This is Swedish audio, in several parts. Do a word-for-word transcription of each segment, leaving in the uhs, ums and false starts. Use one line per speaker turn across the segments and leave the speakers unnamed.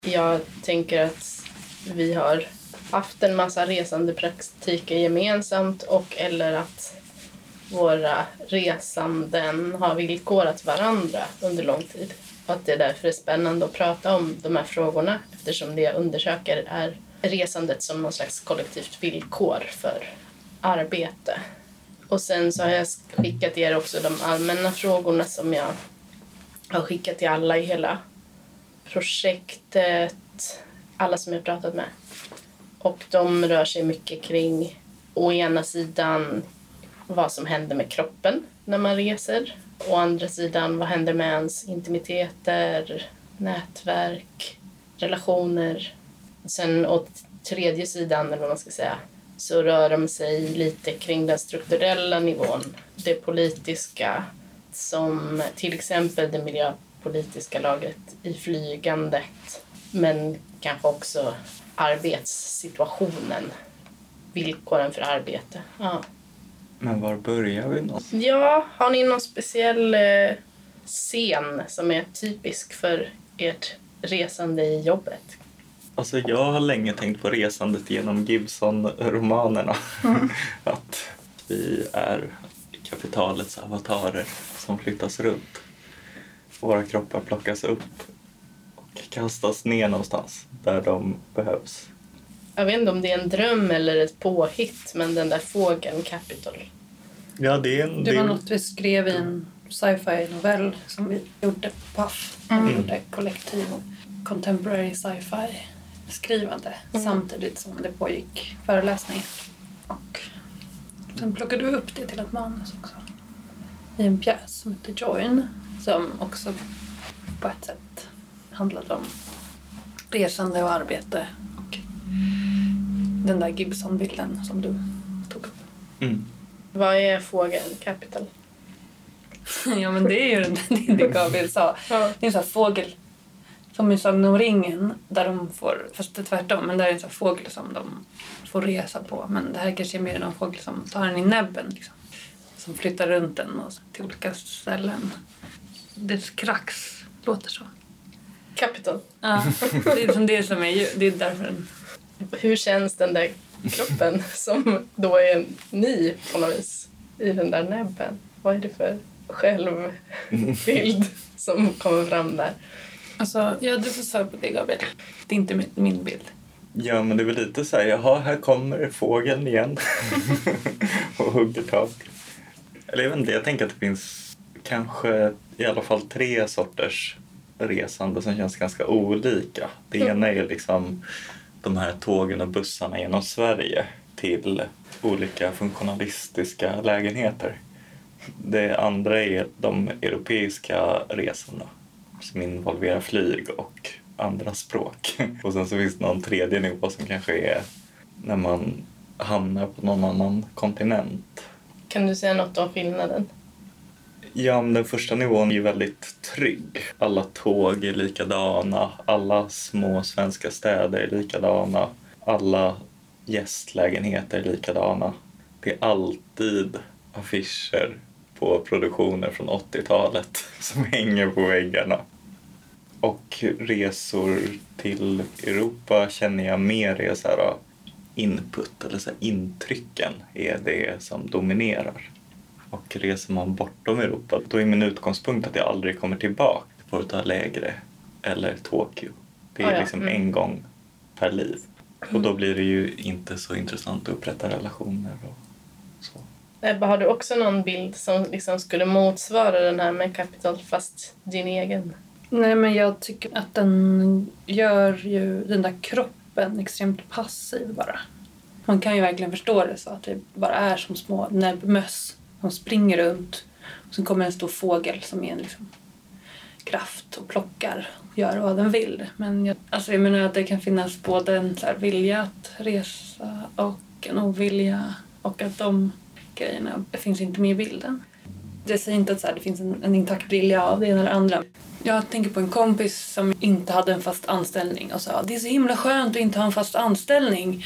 Jag tänker att vi har haft en massa resande praktiker gemensamt och eller att våra resanden har villkorat varandra under lång tid. Och att det därför är spännande att prata om de här frågorna eftersom det jag undersöker är resandet som någon slags kollektivt villkor för arbete. Och sen så har jag skickat er också de allmänna frågorna som jag har skickat till alla i hela projektet, alla som jag pratat med. Och de rör sig mycket kring å ena sidan vad som händer med kroppen när man reser. Å andra sidan vad händer med ens intimiteter, nätverk, relationer. Sen åt tredje sidan, eller vad man ska säga, så rör de sig lite kring den strukturella nivån. Det politiska, som till exempel det miljöpolitiska lagret i flygandet. Men kanske också arbetssituationen, villkoren för arbete. Ja.
Men var börjar vi någonstans?
Ja, har ni någon speciell eh, scen som är typisk för ert resande i jobbet?
Alltså jag har länge tänkt på resandet genom Gibson-romanerna. Mm. Att vi är kapitalets avatarer som flyttas runt. Våra kroppar plockas upp och kastas ner någonstans där de behövs.
Jag vet inte om det är en dröm eller ett påhitt, men den där fågeln Capital.
Ja, det är en...
Det var något vi skrev i en sci-fi-novell som vi gjorde på P A F. Mm. Vi gjorde kollektiv contemporary sci-fi skrivande mm. samtidigt som det pågick föreläsning. Och sen plockade vi upp det till ett manus också. I en pjäs som heter Join, som också på ett sätt handlade om resande och arbete och den där Gibson-bilden som du tog upp.
Mm.
Vad är fågeln Capital?
Ja, men det är ju det, det Gabriel sa. Ja. Det är en sån här fågel som i Sagan om ringen där de får, fast det är tvärtom, men där är en sån här fågel som de får resa på. Men det här kanske är mer någon fågel som tar den i näbben liksom. Som flyttar runt den och till olika ställen. Dess krax låter så.
Capital.
Ja, det är som det som är, det är därför den...
Hur känns den där kroppen som då är ny på något vis i den där näbben? Vad är det för självbild som kommer fram där?
Alltså, ja, du får svara på det, Gabriel. Det är inte min, min bild.
Ja, men det är väl lite så här, jaha, här kommer fågeln igen och hugger tag. Eller jag vet inte, jag tänker att det finns kanske i alla fall tre sorters resande som känns ganska olika. Det ena är liksom de här tågen och bussarna genom Sverige till olika funktionalistiska lägenheter. Det andra är de europeiska resorna som involverar flyg och andra språk. Och sen så finns det någon tredje nivå som kanske är när man hamnar på någon annan kontinent.
Kan du säga något om skillnaden?
Ja, men den första nivån är ju väldigt trygg. Alla tåg är likadana, alla små svenska städer är likadana, alla gästlägenheter är likadana. Det är alltid affischer på produktioner från åttiotalet som hänger på väggarna. Och resor till Europa känner jag mer är så här input eller så här intrycken är det som dominerar. Och reser man bortom Europa, då är min utgångspunkt att jag aldrig kommer tillbaka till Porto Alegre eller Tokyo. Det är
ah, ja.
liksom
mm.
en gång per liv. Och då blir det ju inte så intressant att upprätta relationer och så.
Ebba, har du också någon bild som liksom skulle motsvara den här med Capital fast din egen?
Nej, men jag tycker att den gör ju den där kroppen extremt passiv bara. Man kan ju verkligen förstå det så att det bara är som små näbbmöss som springer runt. Och så kommer en stor fågel som är en liksom kraft och plockar och gör vad den vill. Men jag, alltså jag menar att det kan finnas både en så här vilja att resa och en ovilja och att de grejerna finns inte med i bilden. Det säger inte att så här, det finns en, en intakt vilja av det ena eller andra. Jag tänker på en kompis som inte hade en fast anställning och sa det är så himla skönt att inte ha en fast anställning.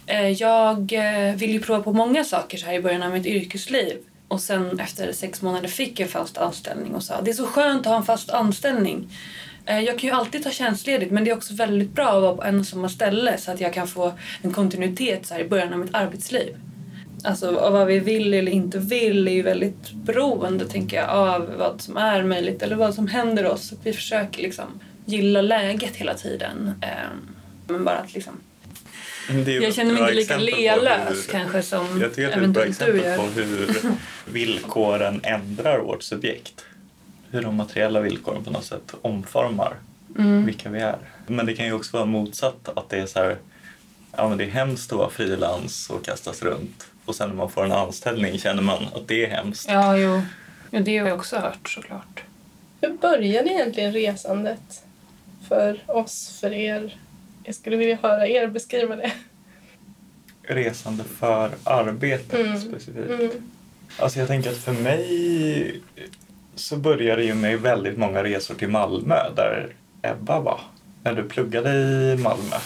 Jag vill ju prova på många saker så här i början av mitt yrkesliv. Och sen efter sex månader fick jag en fast anställning och sa det är så skönt att ha en fast anställning. Jag kan ju alltid ta tjänstledigt, men det är också väldigt bra att vara på en och samma ställe så att jag kan få en kontinuitet så här i början av mitt arbetsliv. Alltså vad vi vill eller inte vill är ju väldigt beroende, tänker jag, av vad som är möjligt eller vad som händer oss. Och vi försöker liksom gilla läget hela tiden. Men bara att liksom... Jag känner mig inte lika lealös kanske som
jag tycker att det är ett bra exempel på hur villkoren ändrar vårt subjekt. Hur de materiella villkoren på något sätt omformar mm. vilka vi är. Men det kan ju också vara motsatt, att det är så här, ja men det är hemskt att vara frilans och kastas runt. Och sen när man får en anställning känner man att det är hemskt.
Ja, jo. Ja, det har jag också hört såklart.
Hur började egentligen resandet för oss, för er? Jag skulle vilja höra er beskriva det.
Resande för arbetet mm. specifikt. Mm. Alltså jag tänker att för mig så började det ju med väldigt många resor till Malmö där Ebba var. När du pluggade i Malmö.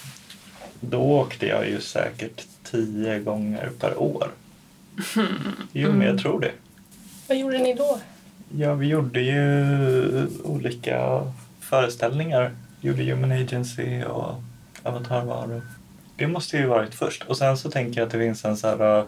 Då åkte jag ju säkert tio gånger per år. Mm. Jo, men jag tror det.
Vad gjorde ni då?
Ja, vi gjorde ju olika föreställningar. Gjorde Human Agency och Avatar var. Det måste ju varit först. Och sen så tänker jag att det finns en så här uh,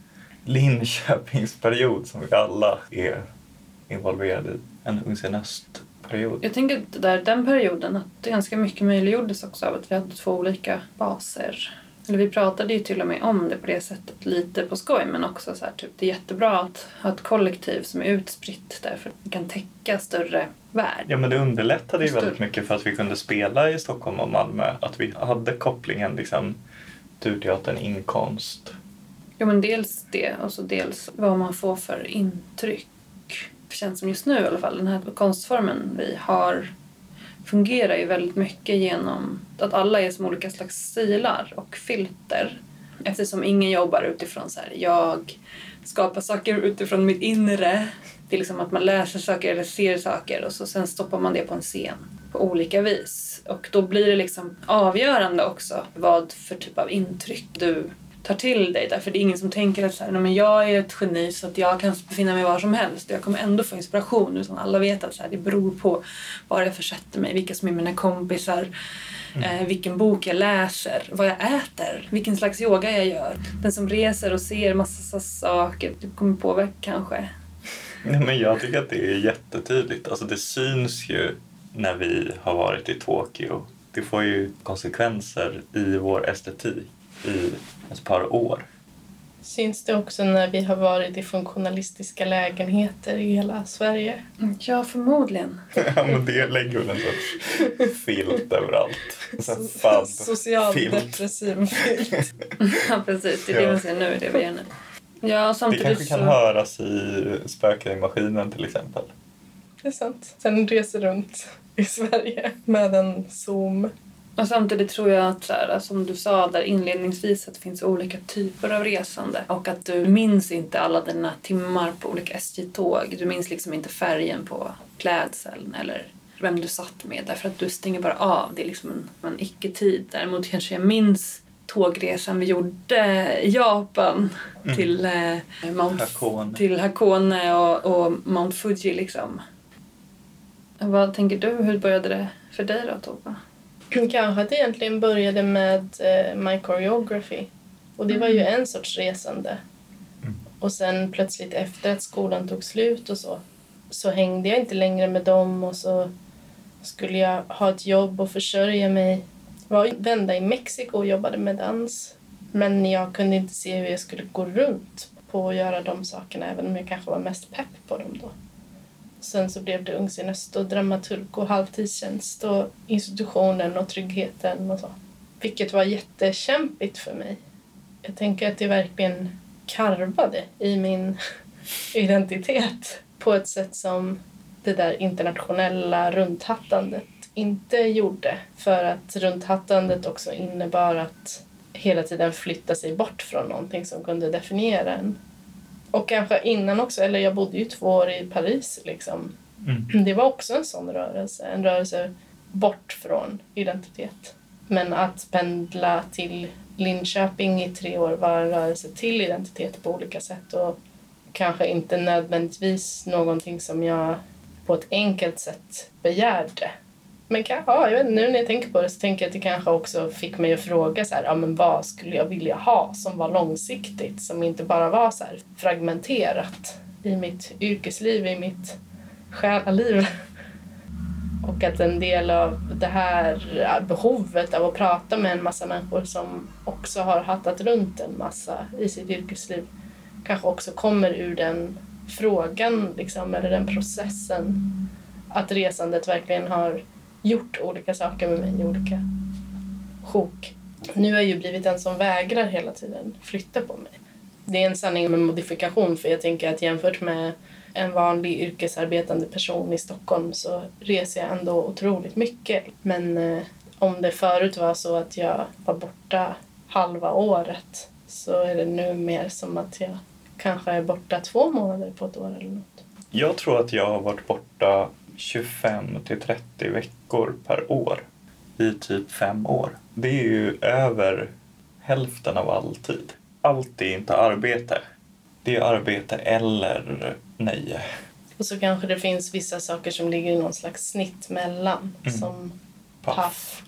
Linköpingsperiod som vi alla är involverade i. En Ungsen Öst-period.
Jag tänker att där, den perioden att det ganska mycket möjliggjordes också av att vi hade två olika baser. Eller vi pratade ju till och med om det på det sättet lite på skoj, men också så här, typ, det är jättebra att ha ett kollektiv som är utspritt därför att vi kan täcka större värld.
Ja, men det underlättade ju väldigt mycket för att vi kunde spela i Stockholm och Malmö. Att vi hade kopplingen liksom Turteatern, inkomst.
Jo, men dels det och så dels vad man får för intryck. Det känns som just nu i alla fall, den här konstformen vi har fungerar ju väldigt mycket genom att alla är som olika slags stilar och filter. Eftersom ingen jobbar utifrån så här, jag skapar saker utifrån mitt inre. Det är liksom att man läser saker eller ser saker och så sen stoppar man det på en scen på olika vis. Och då blir det liksom avgörande också vad för typ av intryck du tar till dig. Därför det är ingen som tänker att så här, nej, men jag är ett geni så att jag kan befinna mig var som helst. Jag kommer ändå få inspiration. Utan alla vet att så här, det beror på var jag försätter mig, vilka som är mina kompisar, mm. eh, vilken bok jag läser, vad jag äter, vilken slags yoga jag gör. Den som reser och ser massa saker, det kommer påverka kanske.
Nej, men jag tycker att det är jättetydligt. Alltså det syns ju när vi har varit i Tokyo. Det får ju konsekvenser i vår estetik i ett par år.
Syns det också när vi har varit i funktionalistiska lägenheter i hela Sverige?
Ja, förmodligen.
Ja, men det lägger väl en sorts filt överallt.
So- Socialdepressiv filt.
Ja, precis. Det är det man ser nu, det vi gör nu. Ja,
samtidigt det kanske kan så... höras i spöken i maskinen till exempel.
Det är sant. Sen reser runt i Sverige med en Zoom.
Och samtidigt tror jag att, så här, som du sa där inledningsvis, att det finns olika typer av resande. Och att du minns inte alla dina timmar på olika S J-tåg. Du minns liksom inte färgen på klädseln eller vem du satt med. Därför att du stänger bara av. Det är liksom en, en icke-tid. Däremot kanske jag minns tågresan vi gjorde i Japan mm. till, eh, Mount,
Hakone.
till Hakone och, och Mount Fuji liksom. Vad tänker du? Hur började det för dig då, Tova?
Kanske att det egentligen började med eh, My Choreography. Och det var ju en sorts resande. Mm. Och sen plötsligt efter att skolan tog slut och så, så hängde jag inte längre med dem. Och så skulle jag ha ett jobb och försörja mig. Jag var vända i Mexiko och jobbade med dans. Men jag kunde inte se hur jag skulle gå runt på att göra de sakerna. Även om jag kanske var mest pepp på dem då. Sen så blev det Ungsen Öst och dramaturg och halvtidstjänst och institutionen och tryggheten och så. Vilket var jättekämpigt för mig. Jag tänker att det verkligen karvade i min identitet på ett sätt som det där internationella runthattandet inte gjorde. För att runthattandet också innebar att hela tiden flytta sig bort från någonting som kunde definiera en. Och kanske innan också, eller jag bodde ju två år i Paris liksom. Mm. Det var också en sån rörelse, en rörelse bort från identitet. Men att pendla till Linköping i tre år var en rörelse till identitet på olika sätt. Och kanske inte nödvändigtvis någonting som jag på ett enkelt sätt begärde. Men kanske, ja, jag vet, nu när jag tänker på det så tänker jag att det kanske också fick mig att fråga så här, ja, men vad skulle jag vilja ha som var långsiktigt, som inte bara var så här fragmenterat i mitt yrkesliv, i mitt själaliv. Och att en del av det här behovet av att prata med en massa människor som också har hattat runt en massa i sitt yrkesliv kanske också kommer ur den frågan liksom, eller den processen. Att resandet verkligen har gjort olika saker med mig i olika sjok. Nu har jag ju blivit en som vägrar hela tiden flytta på mig. Det är en sanning med modifikation, för jag tänker att jämfört med en vanlig yrkesarbetande person i Stockholm så reser jag ändå otroligt mycket. Men eh, om det förut var så att jag var borta halva året så är det nu mer som att jag kanske är borta två månader på ett år eller något.
Jag tror att jag har varit borta tjugofem till trettio veckor per år i typ fem år. Det är ju över hälften av all tid. Allt är inte arbete. Det är arbete eller nöje.
Och så kanske det finns vissa saker som ligger i någon slags snitt mellan. Mm. Som
paff.
paff.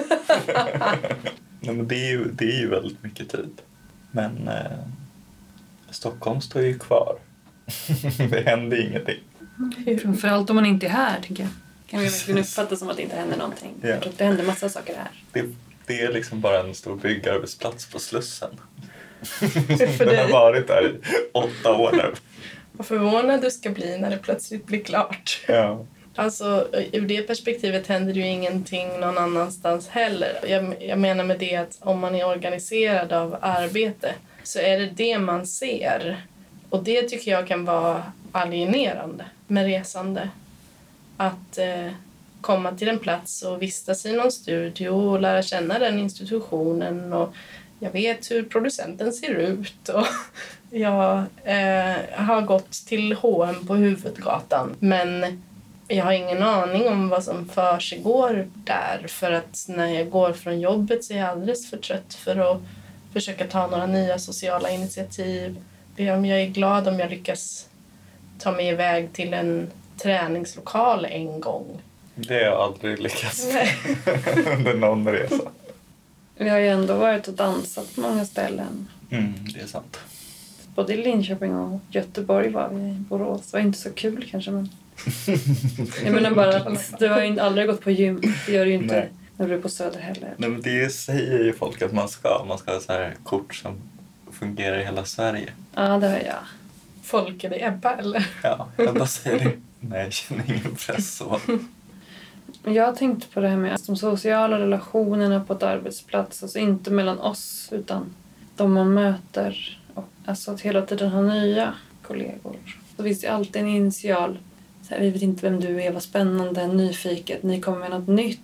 Nej, men det, är ju, det är ju väldigt mycket tid. Men eh, Stockholm står ju kvar. Det händer ingenting.
Framförallt om man inte är här, tycker jag. Kan vi verkligen uppfatta som att det inte händer någonting. Ja. Jag tror att det händer massa saker här.
Det, det är liksom bara en stor byggarbetsplats på Slussen.
För
Den har varit där i åtta år nu.
Vad förvånad du ska bli när det plötsligt blir klart.
Ja.
Alltså, ur det perspektivet händer ju ingenting någon annanstans heller. Jag, jag menar med det att om man är organiserad av arbete så är det det man ser. Och det tycker jag kan vara alienerande med resande. Att eh, komma till en plats och vistas i någon studio och lära känna den institutionen. Och jag vet hur producenten ser ut. Och jag eh, har gått till H och M på Huvudgatan. Men jag har ingen aning om vad som försiggår där. För att när jag går från jobbet så är jag alldeles för trött för att försöka ta några nya sociala initiativ. Jag är glad om jag lyckas ta mig iväg till en träningslokal en gång.
Det har jag aldrig lyckats under någon resa.
Vi har ju ändå varit och dansat på många ställen.
Mm, det är sant.
Både i Linköping och Göteborg var vi i Borås. Det var inte så kul kanske, men... Jag menar bara att du har ju aldrig gått på gym. Det gör du ju inte. Nej. När du är på Söder heller.
Nej, men det säger ju folk att man ska. Man ska ha så här kort som fungerar i hela Sverige.
Ja, det har jag.
Folk, är det Ebba eller?
Ja, jag bara säger det. Nej, jag känner ingen press så.
Jag har tänkt på det här med de sociala relationerna på ett arbetsplats. Alltså inte mellan oss utan de man möter. Och alltså att hela tiden ha nya kollegor. Så finns det alltid en initial. Så här, vi vet inte vem du är, vad spännande, nyfiket. Ni kommer med något nytt.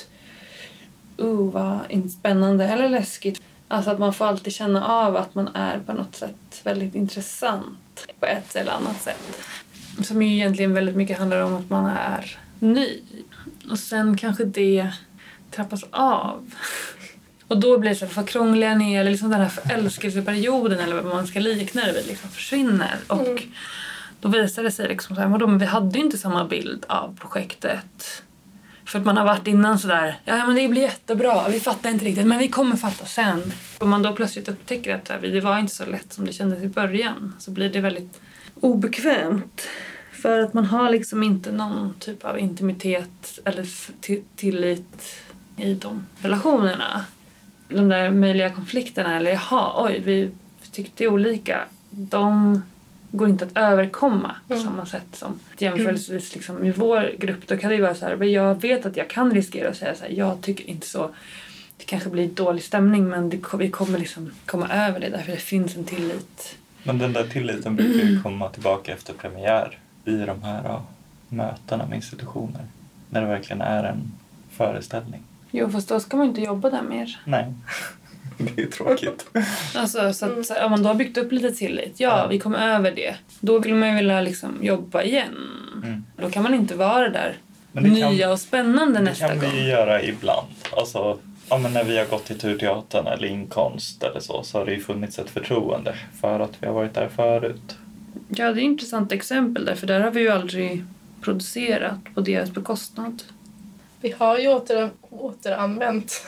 Uh, vad spännande eller läskigt. Alltså att man får alltid känna av att man är på något sätt väldigt intressant. På ett eller annat sätt. Som ju egentligen väldigt mycket handlar om att man är ny. Och sen kanske det trappas av. Och då blir det så att för krångliga ner eller liksom den här förälskelseperioden eller vad man ska likna det vid liksom försvinner. Och mm. då visar det sig liksom så här, vadå, men vi hade ju inte samma bild av projektet. För att man har varit innan sådär, ja men det blir jättebra, vi fattar inte riktigt, men vi kommer fatta sen. Om man då plötsligt upptäcker att det var inte så lätt som det kändes i början, så blir det väldigt obekvämt. För att man har liksom inte någon typ av intimitet eller t- tillit i de relationerna. De där möjliga konflikterna, eller jaha, oj, vi tyckte olika, de går inte att överkomma på mm. samma sätt som jämförelsevis liksom, i vår grupp. Då kan det vara så här, jag vet att jag kan riskera att säga så här, jag tycker inte så. Det kanske blir dålig stämning, men det, vi kommer liksom komma över det därför det finns en tillit.
Men den där tilliten brukar ju komma tillbaka efter premiär i de här ja, mötena med institutioner. När det verkligen är en föreställning.
Jo, fast då ska man inte jobba där mer.
Nej, det är tråkigt.
Alltså, så att om man då har byggt upp lite tillit, ja, ja. vi kommer över det. Då vill man vilja liksom jobba igen. Mm. Då kan man inte vara där nya kan, och spännande nästa gång. Det kan vi
gång. göra ibland. Alltså, ja, men när vi har gått till Turteatern eller inkonst eller så, så har det ju funnits ett förtroende för att vi har varit där förut.
Ja, det är ett intressant exempel där, för där har vi ju aldrig producerat på deras bekostnad.
Vi har ju åter, återanvänt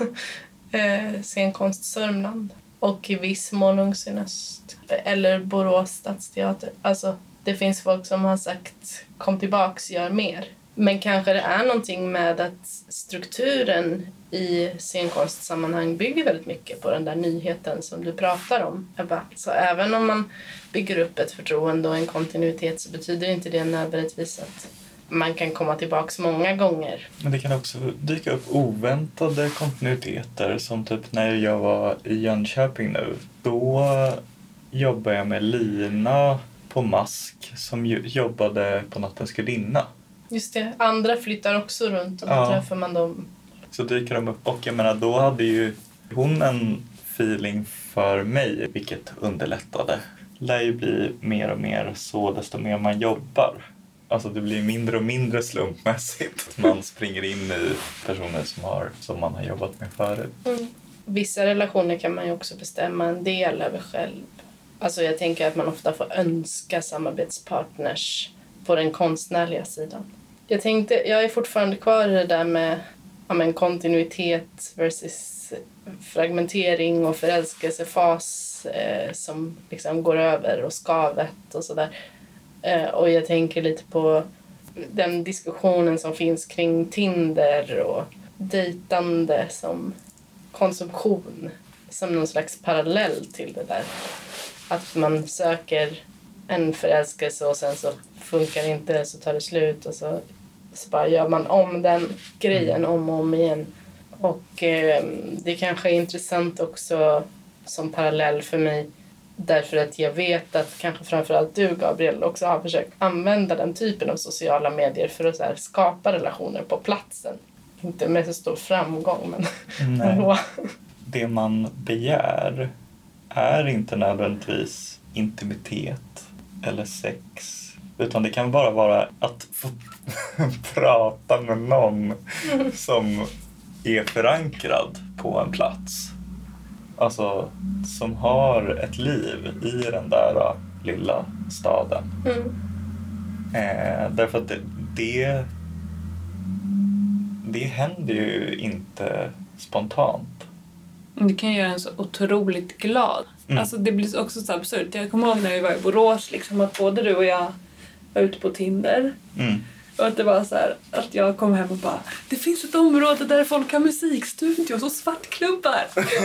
eh, scenkonst Sörmland och i viss mån Ungsön Öst eller Borås stadsteater. Alltså, det finns folk som har sagt kom tillbaks, gör mer. Men kanske det är någonting med att strukturen i scenkonstsammanhang bygger väldigt mycket på den där nyheten som du pratar om, Ebba. Så även om man bygger upp ett förtroende och en kontinuitet så betyder inte det nödvändigtvis att man kan komma tillbaks många gånger.
Men det kan också dyka upp oväntade kontinuiteter som typ när jag var i Jönköping nu. Då jobbade jag med Lina på Mask som jobbade på Nattens gudinna.
Just det, andra flyttar också runt och då
ja.
träffar man dem.
Så dyker de upp och jag menar då hade ju hon en feeling för mig vilket underlättade. Lär ju bli mer och mer så desto mer man jobbar. Alltså det blir mindre och mindre slumpmässigt. Man springer in i personer som, har, som man har jobbat med förut.
Mm. Vissa relationer kan man ju också bestämma en del över själv. Alltså jag tänker att man ofta får önska samarbetspartners på den konstnärliga sidan. Jag tänkte, jag är fortfarande kvar i det där med, ja, men kontinuitet versus fragmentering och förälskelsefas eh, som liksom går över och skavet och sådär. Eh, och jag tänker lite på den diskussionen som finns kring Tinder och dejtande som konsumtion, som någon slags parallell till det där. Att man söker en förälskelse och sen så funkar inte, så tar det slut och så, så bara gör man om den grejen om och om igen. Och eh, det kanske är intressant också som parallell för mig därför att jag vet att kanske framförallt du, Gabriel, också har försökt använda den typen av sociala medier för att så här, skapa relationer på platsen. Inte med så stor framgång, men
Nej. Det man begär är inte nödvändigtvis intimitet eller sex. Utan det kan bara vara att få prata med någon som är förankrad på en plats. Alltså som har ett liv i den där lilla staden.
Mm.
Eh, därför att det, det, det händer ju inte spontant.
Det kan göra en så otroligt glad. Mm. Alltså det blir också så absurt. Jag kommer ihåg när vi var i Borås liksom, att både du och jag var ute på Tinder. Mm. Och att det var så här, att jag kom hem och bara, det finns ett område där folk har musikstudios och svartklubbar.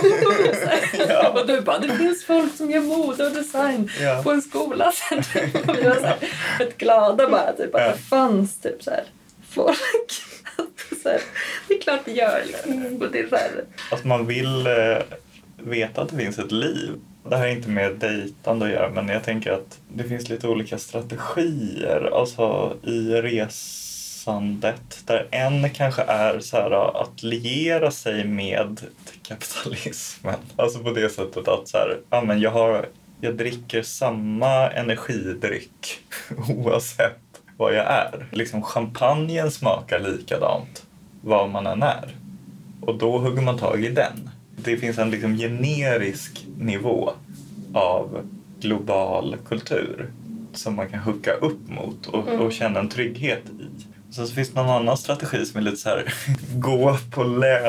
Ja. Och du bara, det finns folk som gör mode och design ja. På en skola sen. Och vi var så här, rätt glada bara, typ, att ja. Det fanns typ så här, folk. Så här, det är klart det gör. Liksom. Och det är så här.
Att man vill eh, veta att det finns ett liv. Det här är inte med dejtande att göra, men jag tänker att det finns lite olika strategier alltså i resandet. Där en kanske är så här, att liera sig med kapitalismen. Alltså på det sättet att så här, ja, men jag, har, jag dricker samma energidryck oavsett vad jag är. Liksom champagnen smakar likadant vad man än är. Och då hugger man tag i den. Det finns en liksom generisk nivå av global kultur som man kan hooka upp mot och, mm. och känna en trygghet i. Så, så finns det någon annan strategi som är lite så här gå på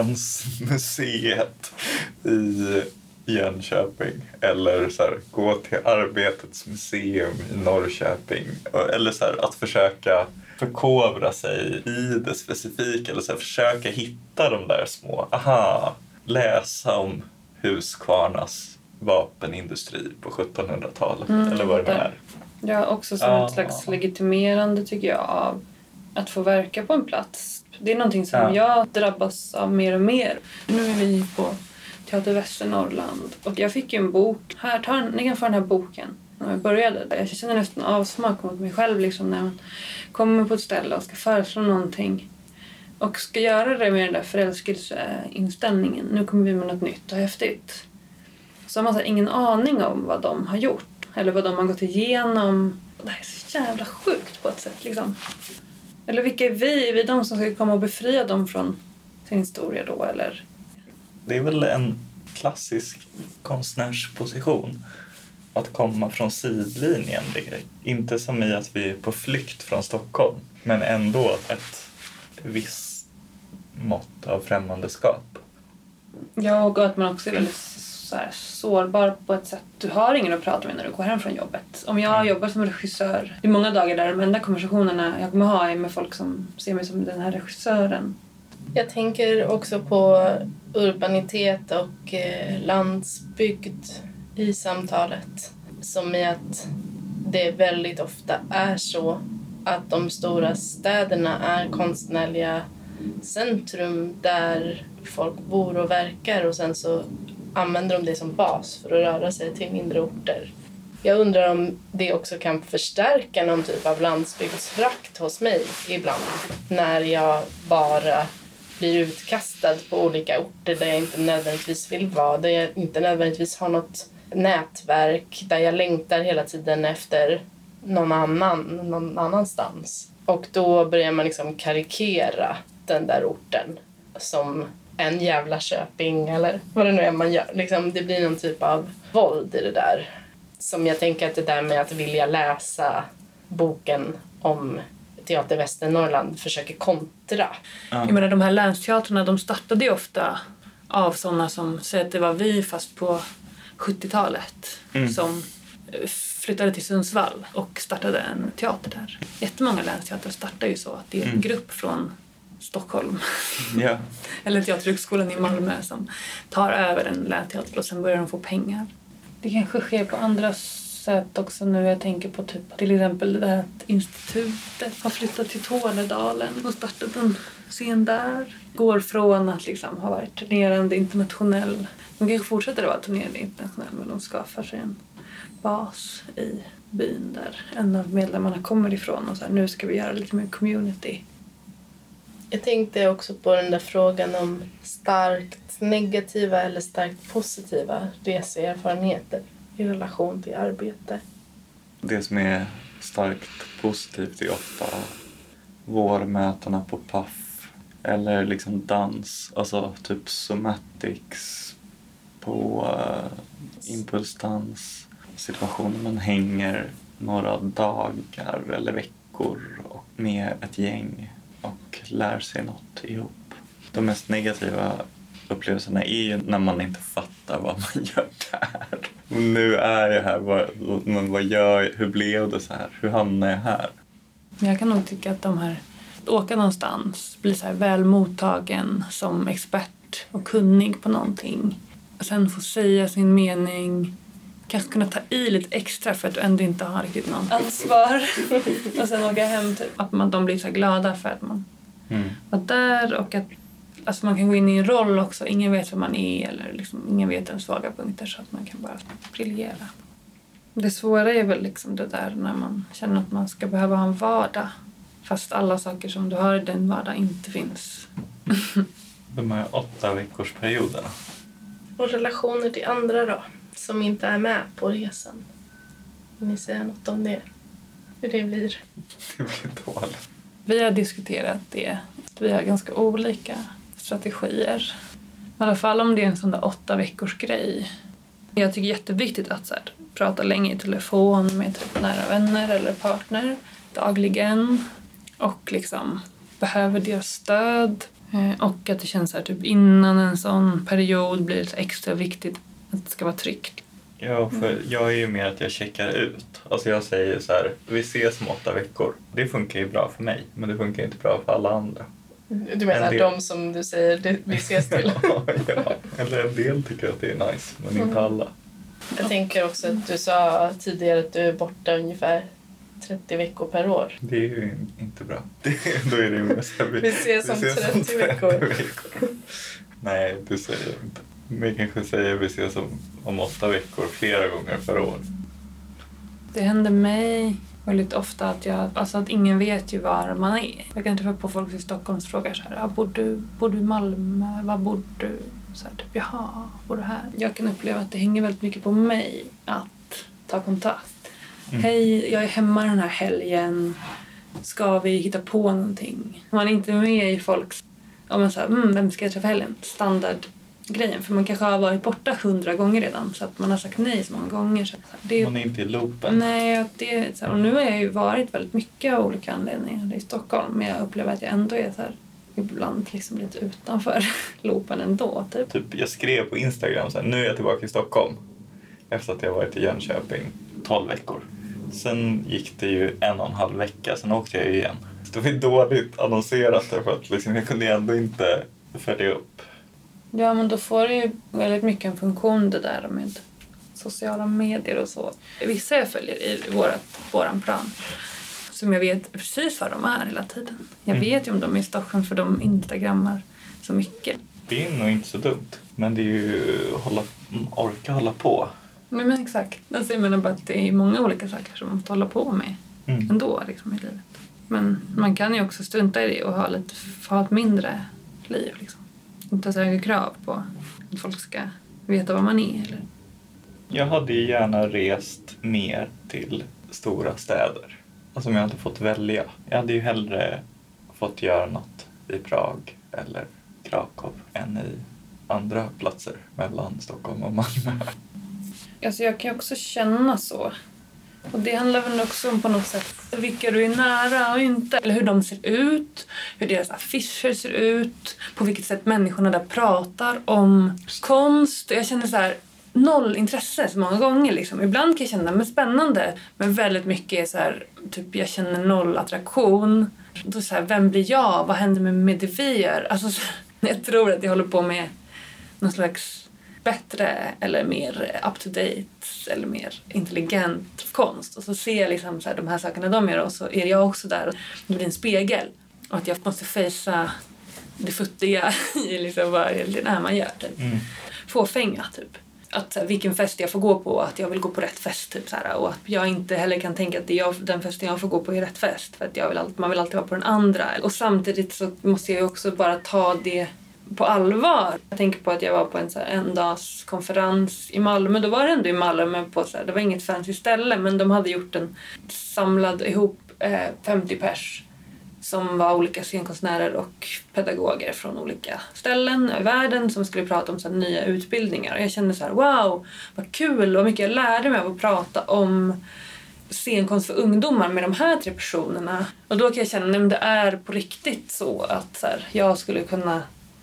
länsmuseet i Jönköping eller så här, gå till Arbetets museum i Norrköping eller så här, att försöka förkovra sig i det specifika eller så här, försöka hitta de där små aha, läsa om Husqvarnas vapenindustri på sjuttonhundratalet mm, eller vad det är.
Ja, också som ah. ett slags legitimerande tycker jag av att få verka på en plats. Det är någonting som ja. Jag drabbas av mer och mer. Nu är vi på Teater Västernorrland och jag fick ju en bok. Här, ta, ni kan få den här boken. När jag började, jag känner nästan avsmak mot mig själv liksom, när man kommer på ett ställe och ska föreslå någonting. Och ska göra det med den där förälskelseinställningen. Nu kommer vi med något nytt och häftigt. Så har man så ingen aning om vad de har gjort. Eller vad de har gått igenom. Det här är så jävla sjukt på ett sätt. Liksom. Eller vilka är vi? Är vi de som ska komma och befria dem från sin historia då? Eller?
Det är väl en klassisk konstnärsposition. Att komma från sidlinjen. Inte som i att vi är på flykt från Stockholm. Men ändå ett viss mått av främmandeskap.
Ja, och att man också är väldigt så här, sårbar på ett sätt. Du har ingen att prata med när du går hem från jobbet. Om jag
Mm.
jobbar som regissör, det är många dagar där de enda konversationerna jag kommer ha är med folk som ser mig som den här regissören.
Jag tänker också på urbanitet och eh, landsbygd i samtalet. Som i att det väldigt ofta är så att de stora städerna är konstnärliga centrum där folk bor och verkar, och sen så använder de det som bas för att röra sig till mindre orter. Jag undrar om det också kan förstärka någon typ av landsbygdsfrakt hos mig ibland, när jag bara blir utkastad på olika orter där jag inte nödvändigtvis vill vara, där jag inte nödvändigtvis har något nätverk, där jag längtar hela tiden efter någon annan, någon annanstans. Och då börjar man liksom karikera den där orten som en jävla Köping eller vad det nu är man gör. Liksom, det blir någon typ av våld i det där. Som jag tänker att det där med att vilja läsa boken om Teater Västernorrland försöker kontra.
Ja.
Jag menar, de här länsteatrarna, de startade ju ofta av sådana som säger att det var vi fast på sjuttiotalet
Mm.
som flyttade till Sundsvall och startade en teater där. Jättemånga länsteatrar startar ju så att det är en
Mm.
grupp från Stockholm
Ja.
eller Teaterhögskolan i Malmö som tar över en länsteater och sen börjar de få pengar. Det kanske sker på andra sätt också nu. Jag tänker på typ till exempel det där att institutet har flyttat till Tornedalen och startat en scen där. Går från att liksom ha varit turnerande internationell. De kanske fortsätter att vara turnerande internationell, men de skaffar sig en bas i byn där en av medlemmarna kommer ifrån och så här, nu ska vi göra lite mer community.
Jag tänkte också på den där frågan om starkt negativa eller starkt positiva reseerfarenheter i relation till arbete.
Det som är starkt positivt är ofta vårmötena på P A F eller liksom dans, alltså typ somatics på uh, impulsdans, situationer man hänger några dagar eller veckor och med ett gäng och lär sig något ihop. De mest negativa upplevelserna är ju när man inte fattar vad man gör där. Och nu är jag här, vad, men vad gör jag? Hur blev det så här? Hur hamnar jag här?
Men jag kan nog tycka att de här, att åka någonstans, bli så här väl mottagen som expert och kunnig på någonting. Och sen få säga sin mening, kanske kunna ta i lite extra för att du ändå inte har riktigt någon ansvar. Och sen åka hem, typ, att man, de blir så glada för att man
Mm.
var där och att alltså man kan gå in i en roll också. Ingen vet vem man är eller liksom, ingen vet ens svaga punkter så att man kan bara briljera. Det svåra är väl liksom det där när man känner att man ska behöva ha en vardag fast alla saker som du har i den vardag inte finns.
De här åtta veckors perioderna.
Och relationer till andra då, som inte är med på resan. Vill ni säga något om det? Hur det blir?
Det blir dåligt.
Vi har diskuterat det. Att vi har ganska olika strategier. I alla fall om det är en sån där åtta veckors grej. Jag tycker det är jätteviktigt att så här, prata länge i telefon med typ nära vänner eller partner dagligen. Och liksom behöver deras stöd. Och att det känns så här, typ innan en sån period blir det extra viktigt att det ska vara tryggt.
Ja, för jag är ju mer att jag checkar ut. Alltså jag säger så här, vi ses om åtta veckor. Det funkar ju bra för mig, men det funkar inte bra för alla andra.
Du menar
En del.
de som du säger det, vi ses till?
Ja, eller en del tycker att det är nice, men inte alla.
Jag tänker också att du sa tidigare att du är borta ungefär trettio veckor per år.
Det är ju inte bra. Det, då är det ju mer så här,
Vi ses om trettio veckor.
Nej, det säger jag inte. Vi kanske säger vi ses om, om åtta veckor flera gånger per år.
Det händer mig väldigt ofta att jag, alltså att ingen vet ju var man är. Jag kan träffa på folk i Stockholm som frågar så här, ah, bor du, bor du i Malmö? Var bor du? Så här, typ, jaha, bor du här? Jag kan uppleva att det hänger väldigt mycket på mig att ta kontakt. Mm. Hej, jag är hemma den här helgen. Ska vi hitta på någonting? Man är inte med i folks, ja men så här, mm, vem ska jag träffa helgen? Standard grejen, för man kanske har varit borta hundra gånger redan så att man har sagt nej så många gånger. Så det,
man är inte i loopen.
Nej, det, så här, och nu har jag ju varit väldigt mycket av olika anledningar i Stockholm, men jag upplever att jag ändå är så här, ibland liksom lite utanför loopen ändå. Typ.
Typ jag skrev på Instagram så här, nu är jag tillbaka i Stockholm. Efter att jag varit i Jönköping tolv veckor. Sen gick det ju en och en halv vecka, sen åkte jag igen. Det var dåligt annonserat därför att liksom, jag kunde ändå inte följa upp.
Ja, men då får det ju väldigt mycket en funktion det där med sociala medier och så. Vissa jag följer i vårat, våran bransch som jag vet precis vad de är hela tiden. Jag
Mm.
vet ju om de är i Stockholm för de instagrammar så mycket.
Det är nog inte så dumt, men det är ju hålla, orka hålla på.
Men, men exakt. Alltså, jag menar bara att det är många olika saker som man får hålla på med
Mm.
ändå liksom, i livet. Men man kan ju också strunta i det och ha, lite, ha ett mindre liv. Liksom. Inte så höga krav på att folk ska veta vad man är. Eller?
Jag hade ju gärna rest mer till stora städer. Alltså om jag hade fått välja. Jag hade ju hellre fått göra något i Prag eller Krakow än i andra platser mellan Stockholm och Malmö.
Alltså jag kan också känna så. Och det handlar väl också om på något sätt vilka du är nära och inte. Eller hur de ser ut, hur deras affischer ser ut, på vilket sätt människorna där pratar om konst. Jag känner så här noll intresse så många gånger. Liksom. Ibland kan jag känna mig spännande, men väldigt mycket är så här, typ jag känner noll attraktion. Då så här, vem blir jag? Vad händer med medivier? Alltså, så, jag tror att jag håller på med någon slags bättre eller mer up-to-date eller mer intelligent konst. Och så ser jag liksom så här, de här sakerna de gör och så är jag också där och det blir en spegel. Och att jag måste fejsa det futtiga i liksom vad det är man gör. Typ.
Mm.
Fåfänga typ. Att så här, vilken fest jag får gå på, att jag vill gå på rätt fest typ, så här, och att jag inte heller kan tänka att det är jag, den festen jag får gå på är rätt fest för att jag vill alltid, man vill alltid vara på den andra. Och samtidigt så måste jag ju också bara ta det på allvar. Jag tänker på att jag var på en så här en dags konferens i Malmö. Då var det ändå i Malmö på så här, det var inget fancy ställe, men de hade gjort en samlad ihop eh, femtio pers som var olika scenkonstnärer och pedagoger från olika ställen i världen som skulle prata om så här nya utbildningar. Och jag kände så här, wow, vad kul, vad mycket jag lärde mig av att prata om scenkonst för ungdomar med de här tre personerna. Och då kan jag känna att det är på riktigt så att så här, jag skulle kunna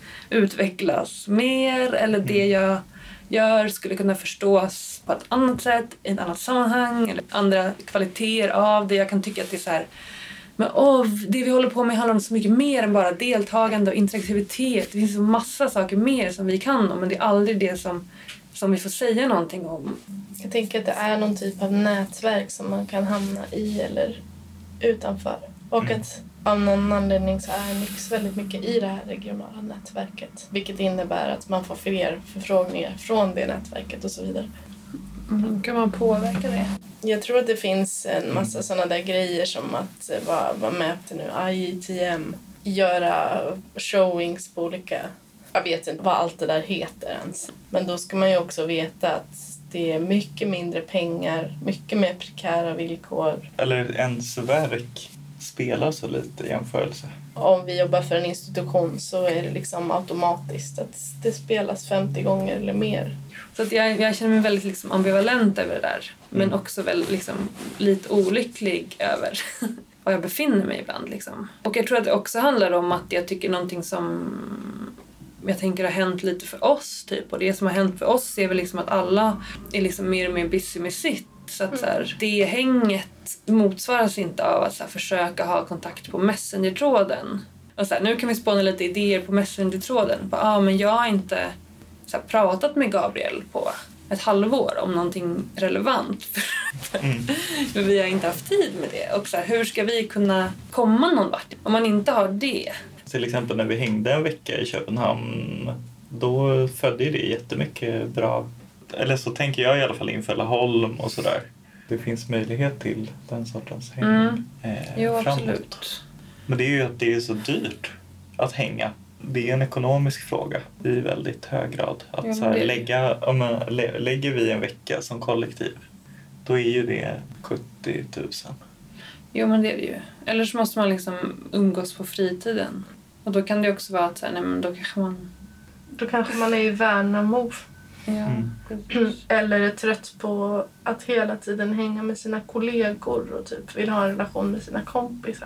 utvecklas mer eller det jag gör skulle kunna förstås på ett annat sätt, i ett annat sammanhang eller andra kvaliteter av det. Jag kan tycka att det är så här, men åh, det vi håller på med handlar om så mycket mer än bara deltagande och interaktivitet. Det finns så massa saker mer som vi kan om, men det är aldrig det som, som vi får säga någonting om.
Jag tänker att det är någon typ av nätverk som man kan hamna i eller utanför. Och
Mm.
att av någon anledning så är Nyx väldigt mycket i det här regionala nätverket. Vilket innebär att man får fler förfrågningar från det nätverket och så vidare.
Mm, kan man påverka det?
Jag tror att det finns en massa sådana där grejer som att vara, vara med till nu I E T M, göra showings på olika, jag vet inte vad allt det där heter ens. Men då ska man ju också veta att det är mycket mindre pengar, mycket mer prekära villkor.
Eller ens verk spelar så lite i jämförelse.
Om vi jobbar för en institution så är det liksom automatiskt att det spelas femtio gånger eller mer.
Så att jag, jag känner mig väldigt liksom ambivalent över det där. Men
Mm.
också väl liksom lite olycklig över var jag befinner mig ibland. Liksom. Och jag tror att det också handlar om att jag tycker någonting som jag tänker har hänt lite för oss. Typ. Och det som har hänt för oss är väl liksom att alla är liksom mer och mer busy med sitt. Så att så här, det hänget motsvaras inte av att så här, försöka ha kontakt på Messenger-tråden. Och så här, nu kan vi spåna lite idéer på Messenger-tråden. Ja, ah, men jag har inte så här, pratat med Gabriel på ett halvår om någonting relevant.
Mm.
För vi har inte haft tid med det. Och så här, hur ska vi kunna komma någon vart om man inte har det?
Till exempel när vi hängde en vecka i Köpenhamn, då födde det jättemycket bra. Eller så tänker jag i alla fall inför Laholm och sådär. Det finns möjlighet till den sortens häng
Mm.
eh,
Jo,
framåt.
absolut.
Men det är ju att det är så dyrt att hänga. Det är en ekonomisk fråga i väldigt hög grad. Att
Ja,
så här,
det-
lägga, om man, lä, lägger vi en vecka som kollektiv, då är ju det sjuttio tusen.
Jo, men det är det ju. Eller så måste man liksom umgås på fritiden. Och då kan det också vara att så här, nej, men då kanske man...
Då kanske man är i Värnamo.
Ja,
Mm.
precis.
Eller är trött på att hela tiden hänga med sina kollegor och typ vill ha en relation med sina kompisar.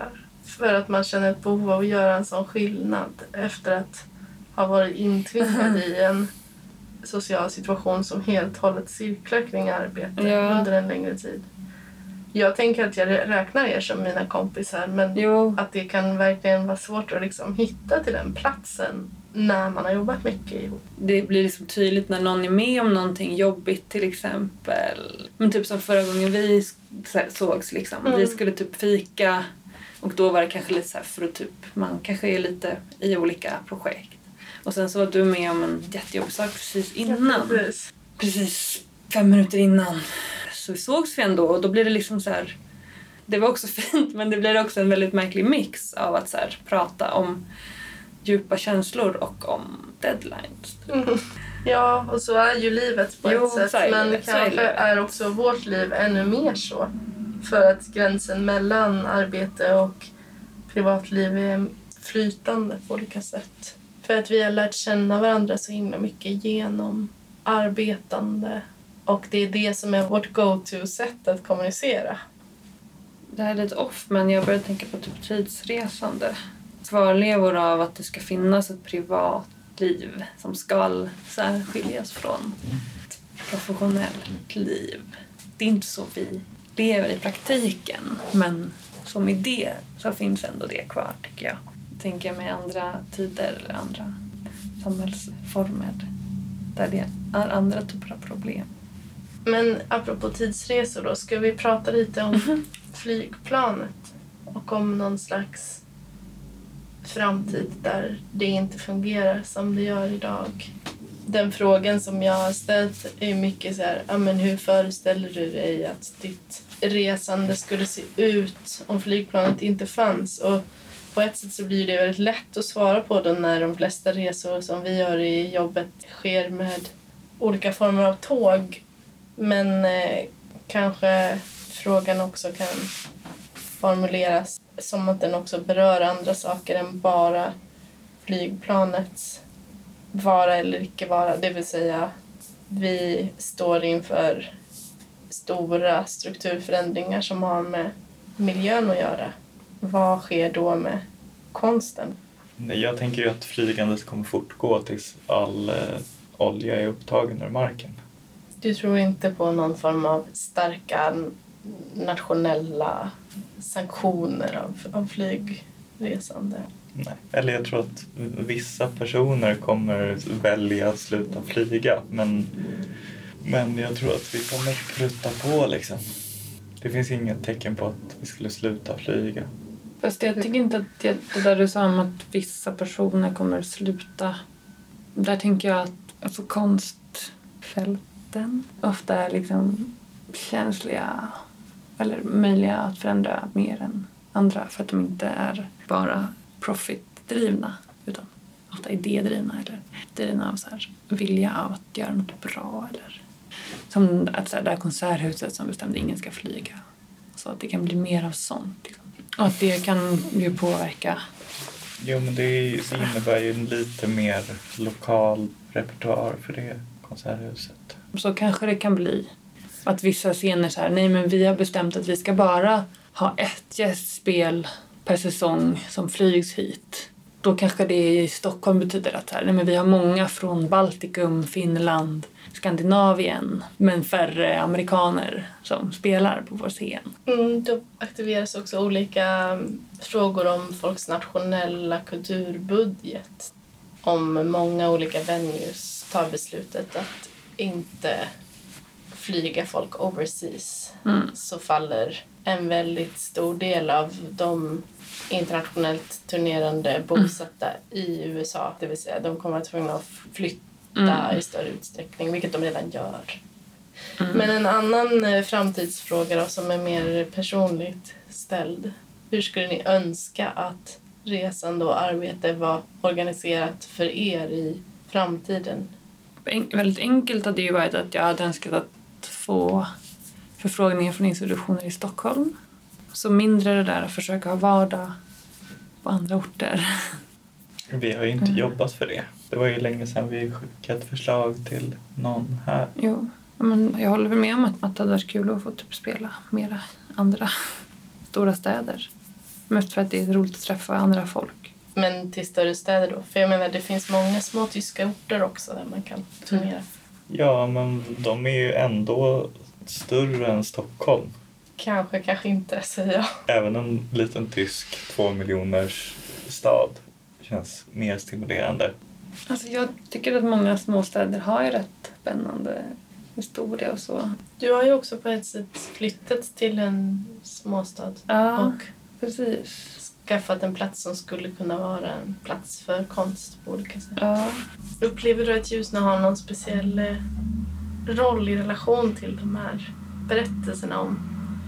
för att man känner ett behov av att göra en sån skillnad efter att ha varit intvingad i en social situation som helt hållet cirklar kring arbete
Ja.
under en längre tid. Jag tänker att jag räknar er som mina kompisar, men
Jo.
att det kan verkligen vara svårt att liksom hitta till den platsen när man har jobbat mycket ihop.
Det blir liksom tydligt när någon är med om någonting jobbigt till exempel. Men typ som förra gången vi sågs liksom.
Mm.
Vi skulle typ fika och då var det kanske lite så här för att typ man kanske är lite i olika projekt. Och sen så var du med om en jättejobbig sak precis innan.
Ja, precis.
Precis fem minuter innan. Så vi sågs vi ändå och då blir det liksom så här. Det var också fint men det blir också en väldigt märklig mix av att så här, prata om djupa känslor och om deadlines.
Mm. Ja, och så är ju livet på
Jo,
ett sätt.
så är
Men
det, så är
kanske
det.
är också vårt liv ännu mer så. För att gränsen mellan arbete och privatliv är flytande på olika sätt. För att vi har lärt känna varandra så himla mycket genom arbetande. Och det är det som är vårt go-to-sätt att kommunicera.
Det här är lite off, men jag börjar tänka på typ tidsresande. Kvarlevor av att det ska finnas ett privatliv som ska särskiljas från ett professionellt liv. Det är inte så vi lever i praktiken, men som idé så finns ändå det kvar tycker jag. Tänker jag med andra tider eller andra samhällsformer där det är andra typer av problem.
Men apropå tidsresor då, ska vi prata lite om
Mm-hmm.
flygplanet och om någon slags framtid där det inte fungerar som det gör idag. Den frågan som jag har ställt är mycket så här, ja, men hur föreställer du dig att ditt resande skulle se ut om flygplanet inte fanns? Och på ett sätt så blir det väldigt lätt att svara på den när de flesta resor som vi gör i jobbet sker med olika former av tåg. Men eh, kanske frågan också kan formuleras som att den också berör andra saker än bara flygplanets vara eller icke vara. Det vill säga, vi står inför stora strukturförändringar som har med miljön att göra. Vad sker då med konsten?
Jag tänker ju att flygandet kommer fortgå tills all eh, olja är upptagen ur marken.
Du tror inte på någon form av starka nationella sanktioner av, av flygresande?
Nej. Eller jag tror att vissa personer kommer välja att sluta flyga. Men, men jag tror att vi kommer prutta på liksom. Det finns inget tecken på att vi skulle sluta flyga.
Fast jag tycker inte att det, det där du sa om att vissa personer kommer att sluta. Där tänker jag att alltså, konstfälten ofta är liksom känsliga eller möjliga att förändra mer än andra för att de inte är bara profitdrivna utan ofta idédrivna eller drivna av så här, vilja av att göra något bra eller som att så här, det här konserthuset som bestämde ingen ska flyga. Så att det kan bli mer av sånt liksom. Och att det kan ju påverka.
Jo, men det, det innebär ju en lite mer lokal repertoar för det konserthuset.
Så kanske det kan bli att vissa scener så här, nej men vi har bestämt att vi ska bara ha ett gästspel per säsong som flygs hit. Då kanske det i Stockholm betyder att så här, nej men vi har många från Baltikum, Finland, Skandinavien, men färre amerikaner som spelar på vår scen.
Mm, då aktiveras också olika frågor om folks nationella kulturbudget. Om många olika venues tar beslutet att inte flyga folk overseas
Mm.
så faller en väldigt stor del av de internationellt turnerande bosatta mm. i U S A. Det vill säga de kommer att tvungna att flytta mm. i större utsträckning, vilket de redan gör. Mm. Men en annan framtidsfråga då, som är mer personligt ställd. Hur skulle ni önska att resande och arbete var organiserat för er i framtiden?
En, väldigt enkelt hade ju varit att jag hade önskat att få förfrågningar från institutioner i Stockholm. Så mindre det där att försöka ha vardag på andra orter.
Vi har ju inte mm. jobbat för det. Det var ju länge sedan vi skickade ett förslag till någon här.
Jo, men jag håller väl med om att, att det hade varit kul att få typ spela mera andra stora städer. Mest för att det är roligt att träffa andra folk.
Men till större städer då? För jag menar, det finns många små tyska orter också där man kan turnera. Mm.
Ja, men de är ju ändå större än Stockholm.
Kanske, kanske inte, säger jag.
Även en liten tysk två miljoners stad känns mer stimulerande.
Alltså jag tycker att många småstäder har ju rätt spännande historia och så.
Du har ju också på ett sätt flyttat till en småstad.
Ja,
och
precis.
Skaffat en plats som skulle kunna vara en plats för konst på olika sätt.
Ja.
Upplever du att Ljusne har någon speciell roll i relation till de här berättelserna om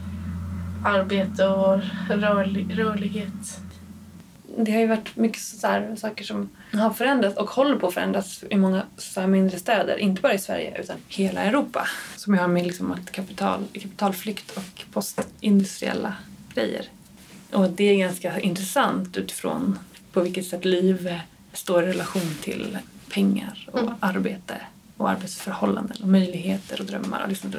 arbete och rörlig, rörlighet?
Det har ju varit mycket så här saker som har förändrats och håller på att förändras i många så här mindre städer. Inte bara i Sverige utan hela Europa. Som har med liksom att kapital, kapitalflykt och postindustriella grejer. Och det är ganska intressant utifrån på vilket sätt liv står i relation till pengar och mm. arbete och arbetsförhållanden och möjligheter och drömmar. Och liksom,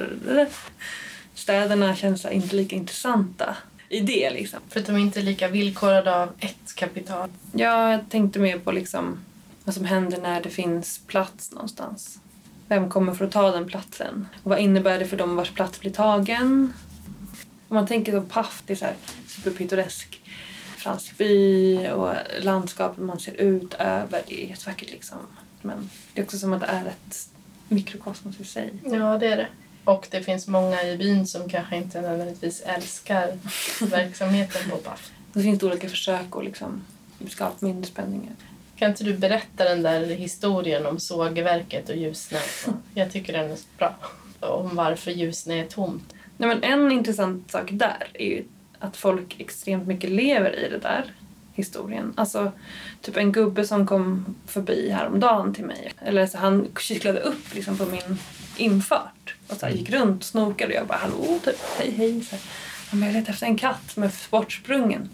städerna känns inte lika intressanta i det liksom.
För att de är inte lika villkorade av ett kapital.
Ja, jag tänkte mer på liksom vad som händer när det finns plats någonstans. Vem kommer för att ta den platsen? Och vad innebär det för dem vars plats blir tagen? Om man tänker på Paf, det är så här superpittoresk fransk by och landskapet man ser ut över, det är jättevackert liksom. Men det är också som att det är ett mikrokosmos i sig.
Ja, det är det. Och det finns många i byn som kanske inte nödvändigtvis älskar verksamheten på Paf.
Det finns olika försök att liksom skapa mindre spänningar.
Kan inte du berätta den där historien om sågverket och Ljusne? Jag tycker den är så bra. Om varför Ljusne är tomt.
Nej, men en intressant sak där är ju att folk extremt mycket lever i det där historien. Alltså typ en gubbe som kom förbi häromdagen till mig. Eller så han cyklade upp liksom på min infart. Och så här, gick runt och snokade och jag bara hallå, typ, hej hej. Så här. Han bara, jag letar efter en katt som är bortsprungen.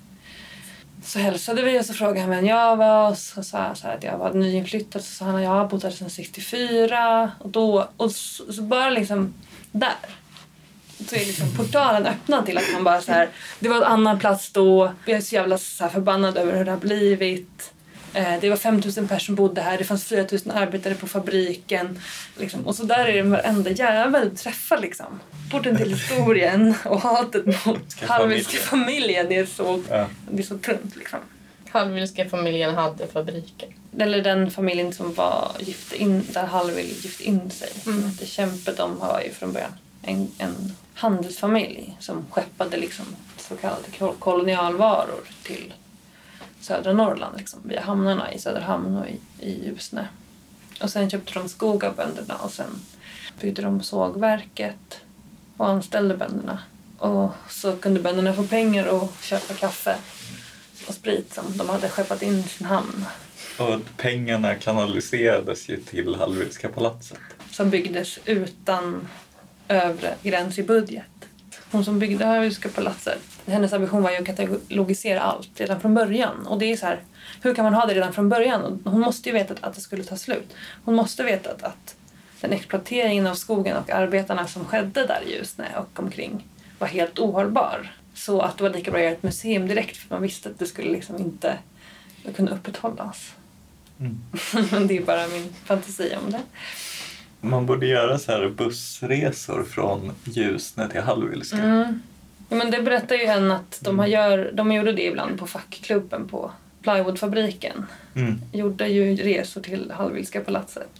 Så hälsade vi och så frågade han vem jag var. Och så sa jag så här, att jag var nyinflyttad. Så sa han att jag har bott här sedan sextiofyra. Och, då, och så, så bara liksom där. Så är liksom portalen öppnad till att han bara så här, det var en annan plats då. Jag är så jävla så här förbannad över hur det har blivit. Eh, det var fem tusen personer som bodde här. Det fanns fyra tusen arbetare på fabriken. Liksom. Och så där är det varenda jävel träffar liksom. Porten till historien och hatet mot Hallwylska familjen. Det är så, ja. Det är så tunt liksom.
Hallwylska familjen hade fabriken.
Eller den familjen som var gift in, där Hallwyl gift in sig.
Mm.
Som hette Kämpe, de var ju från början en, en handelsfamilj som skeppade liksom så kallade kolonialvaror till södra Norrland liksom, via hamnarna i Söderhamn och i, i Ljusne. Och sen köpte de skog av bönderna och sen byggde de sågverket och anställde bönderna. Och så kunde bönderna få pengar och köpa kaffe och sprit som de hade skeppat in i sin hamn.
Och pengarna kanaliserades ju till Hallwylska palatset.
Som byggdes utan övre gräns i budget. Hon som byggde Hallwylska palatset, hennes ambition var ju att katalogisera allt redan från början. Och det är så här, hur kan man ha det redan från början? Hon måste ju veta att det skulle ta slut. Hon måste veta att, att den exploateringen av skogen och arbetarna som skedde där i Ljusne och omkring var helt ohållbar. Så att det var lika bra att göra ett museum direkt, för man visste att det skulle liksom inte kunna upprätthållas. Mm. Men det är bara min fantasi om det.
Man borde göra så här bussresor från Ljusne till Hallwylska.
Mm. Ja, men det berättar ju henne att de, har gör, de gjorde det ibland på fackklubben på plywoodfabriken. Mm. Gjorde ju resor till Hallwylska palatset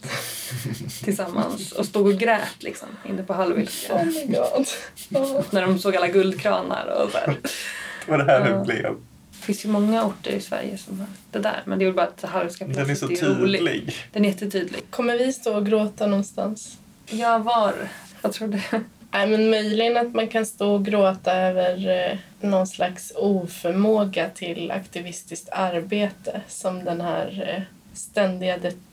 tillsammans och stod och grät liksom inne på Hallwylska.
Oh my god.
Oh. När de såg alla guldkranar och där.
Det var det här det blev.
Det finns ju många orter i Sverige som har det där. Men det är ju bara att Hallwylska palatset
Den är så tydlig. Rolig.
Den är jättetydlig.
Kommer vi stå och gråta någonstans?
Ja, var? Jag tror det.
Nej, men möjligen att man kan stå och gråta över eh, någon slags oförmåga till aktivistiskt arbete som den här eh, ständiga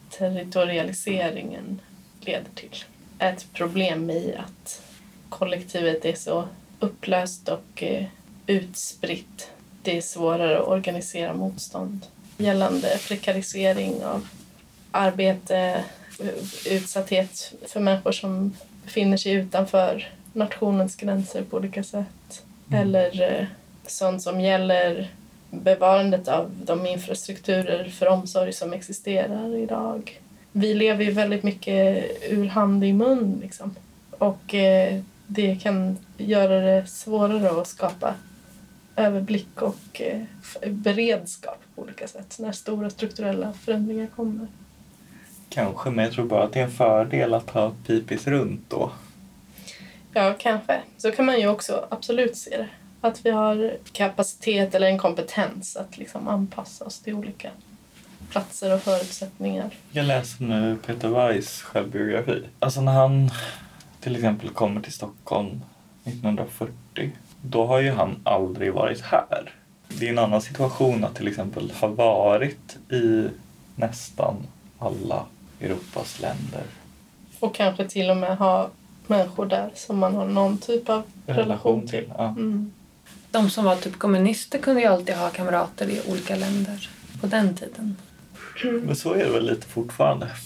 deterritorialiseringen leder till. Ett problem i att kollektivet är så upplöst och eh, utspritt. Det är svårare att organisera motstånd. Gällande prekarisering av arbete, utsatthet för människor som befinner sig utanför nationens gränser på olika sätt. Mm. Eller eh, sånt som gäller bevarandet av de infrastrukturer för omsorg som existerar idag. Vi lever ju väldigt mycket ur hand i mun liksom. Och eh, det kan göra det svårare att skapa överblick och eh, beredskap på olika sätt när stora strukturella förändringar kommer.
Kanske, men jag tror bara att det är en fördel att ha pipis runt då.
Ja, kanske. Så kan man ju också absolut se det. Att vi har kapacitet eller en kompetens att liksom anpassa oss till olika platser och förutsättningar.
Jag läser nu Peter Weiss självbiografi. Alltså när han till exempel kommer till Stockholm nittonhundrafyrtio, då har ju han aldrig varit här. Det är en annan situation att till exempel ha varit i nästan alla Europas länder.
Och kanske till och med ha människor där som man har någon typ av relation till.
Ja.
Mm.
De som var typ kommunister kunde ju alltid ha kamrater i olika länder på den tiden.
Men så är det väl lite fortfarande.